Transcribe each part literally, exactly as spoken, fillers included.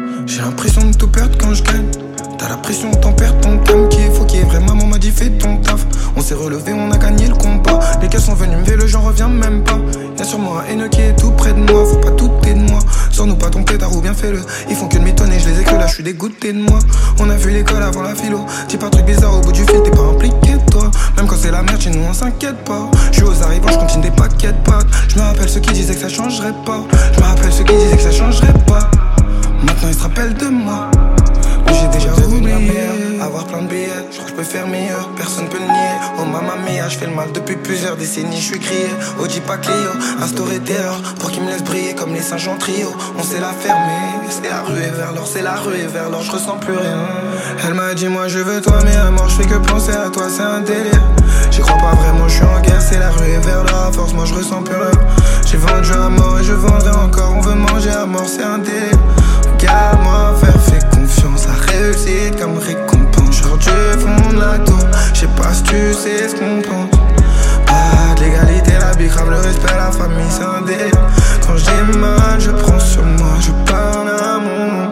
J'ai l'impression de tout perdre quand je gagne. T'as la pression, t'en perds ton calme. Qui est faux, qui est vrai, maman m'a dit fais ton taf. On s'est relevé, on a gagné le combat. Les gars sont venus me ver, le j'en reviens même pas. Y'a sur moi un haineux qui est tout près de moi. Faut pas douter de moi. Sors-nous pas ton pétard ou bien fais-le. Ils font que de m'étonner, je les ai cru là, je suis dégoûté de moi. On a vu l'école avant la philo. Dis pas truc bizarre au bout du fil, t'es pas impliqué toi. Même quand c'est la merde, chez nous on s'inquiète pas. Je suis aux arrivants, je continue des paquets de potes. Je me rappelle ceux qui disaient que ça changerait pas. Je me rappelle ceux qui disaient que ça changerait pas. Maintenant ils se rappellent de moi. Mais j'ai déjà oublié. Avoir plein de billets, je crois que je peux faire mieux. Personne peut le nier. Oh mamma mia, je fais le mal depuis plusieurs décennies. Je suis crié, oh dis pas Clio. Instauré terreur pour qu'ils me laissent briller comme les singes en trio. On sait la fermer, c'est la rue et vers l'or, c'est la rue et vers l'or, je ressens plus rien. Elle m'a dit moi je veux toi mais à mort, je fais que penser à toi, c'est un délire. J'y crois pas vraiment, je suis en guerre, c'est la rue et vers l'or, à force moi je ressens plus rien. J'ai vendu à mort et je vendrai encore, on veut manger à mort, c'est un délire. Regarde-moi faire, fais confiance à réussite comme récompense. Genre du fond de la tour, je sais pas si tu sais ce qu'on pense. Pas de l'égalité, la bicrave, le respect, la famille, c'est un délire. Quand j'ai mal, je prends sur moi, je parle à mon nom.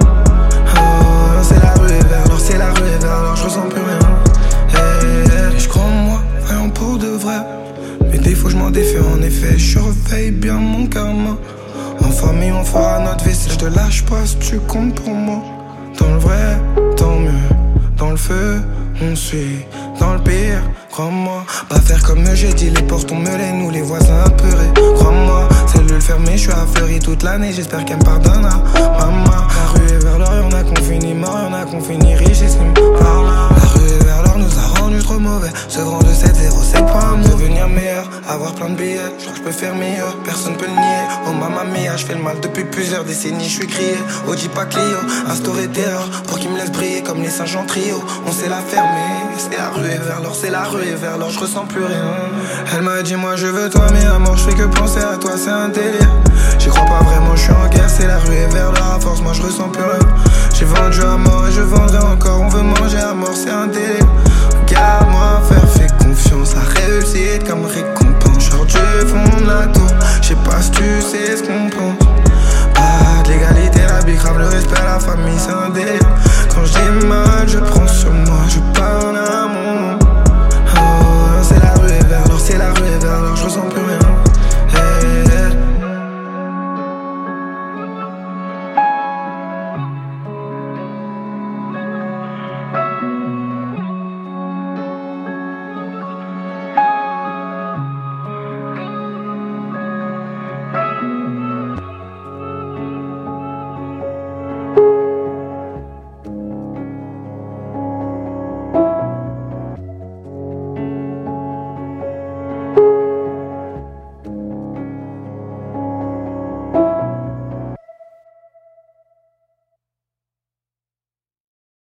Oh, c'est la rue et vers l'or, c'est la rue et vers l'or, je ressens plus rien. Hey, hey, je crois en moi, vraiment pour de vrai. Mes défauts, je m'en défais en effet, je surveille bien mon karma. En famille, on fera notre vaisselle, je te lâche pas si tu comptes pour moi. Dans le vrai, tant mieux. Dans le feu, on suit. Dans le pire, crois-moi. Pas faire comme j'ai dit, les portes ont meulé, nous les voisins apeurés. Crois-moi, cellule fermée, je suis à Fleury toute l'année, j'espère qu'elle me pardonnera. Maman, la rue est vers l'or, y'en a qu'on finit mort, y'en a qu'on finit riche et slim. Par là, la rue est vers l'or, nous a rendu trop mauvais. Ce grand de sept zéro, c'est pas un mot. Devenir meilleur, avoir plein de billets, je crois que je peux faire mieux, personne peut le nier. Oh mamma mia, je fais le mal depuis plusieurs décennies, je suis crié. Oh dis pas Clio, instauré terreur pour qu'ils me laissent briller comme les singes en trio. On sait la fermer, c'est la rue et vers l'or, c'est la rue et vers l'or, je ressens plus rien. Elle m'a dit moi je veux toi mais à mort, je fais que penser à toi, c'est un délire. J'y crois pas vraiment, je suis en guerre, c'est la rue et vers l'or, à force moi je ressens plus rien. J'ai vendu à mort et je vendrai encore, on veut manger à mort, c'est un délire. Regarde-moi faire, fais confiance à réussite comme récompense. Genre du fond de la tour, je sais pas si tu sais ce qu'on pense.